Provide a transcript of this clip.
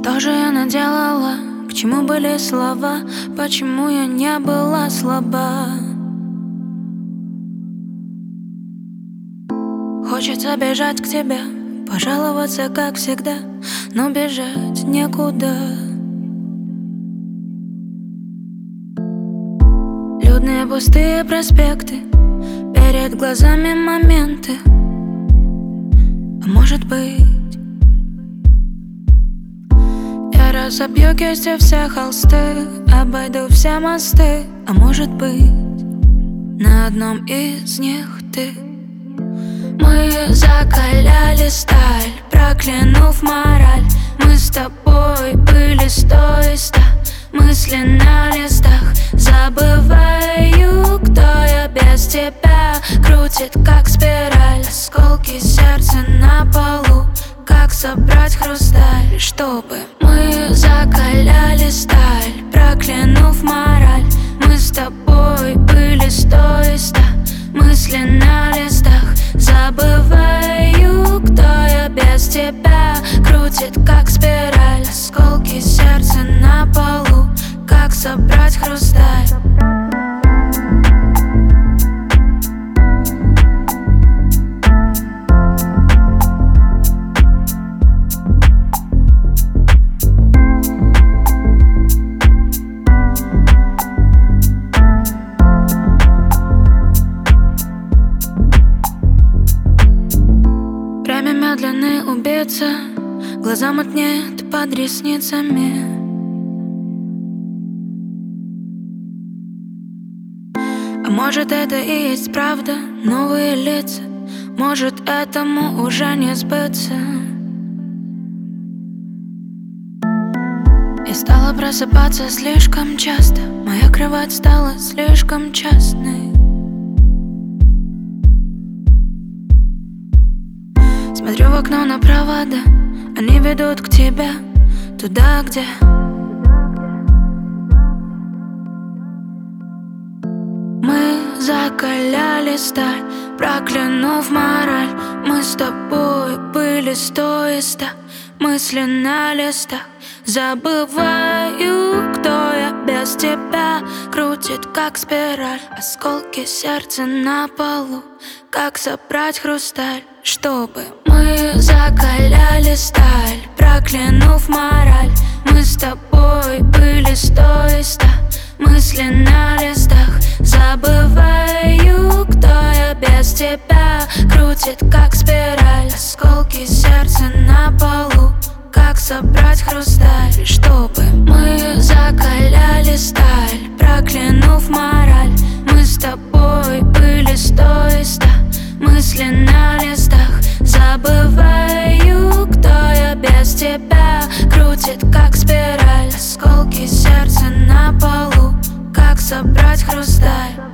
Что же я наделала? К чему были слова? Почему я не была слаба? Хочется бежать к тебе, пожаловаться, как всегда, но бежать некуда. Людные пустые проспекты, перед глазами моменты. А может быть, я разобью кистью все холсты, обойду все мосты. А может быть, на одном из них ты. Мы закаляли сталь, проклянув мораль. Мы с тобой были 100 и 100 мысли на листах. Забываю, кто я без тебя. Крутит, как спираль, осколки сердца на полу. Как собрать хрусталь, чтобы мы закаляли сталь, проклянув мораль. Мы с тобой были 100 и 100 мысли на листах. Забываю, кто я без тебя. Крутит, как спираль, осколки сердца на полу. Как собрать хрусталь. Время медленный убийца, глаза мутнеют под ресницами. А может, это и есть правда, новые лица. Может, этому уже не сбыться. Я стала просыпаться слишком часто, моя кровать стала слишком частной. Смотрю в окно на провода, они ведут к тебе, туда, где мы закаляли сталь, проклянув мораль. Мы с тобой были 100 и 100 мысли на листах. Забываю, кто я без тебя. Крутит, как спираль, осколки сердца на полу. Как собрать хрусталь, чтобы мы закаляли сталь, проклянув мораль. Мы с тобой были 100 и 100 мысли на листах. Забываю, кто я без тебя. Крутит, как спираль, осколки сердца на полу. Как собрать хрусталь, чтобы мы закаляли сталь, проклянув мораль. Мы с тобой были 100 и 100 мысли на листах. Забываю, кто я без тебя. Крутит, как спираль, осколки сердца на полу. Как собрать хрусталь.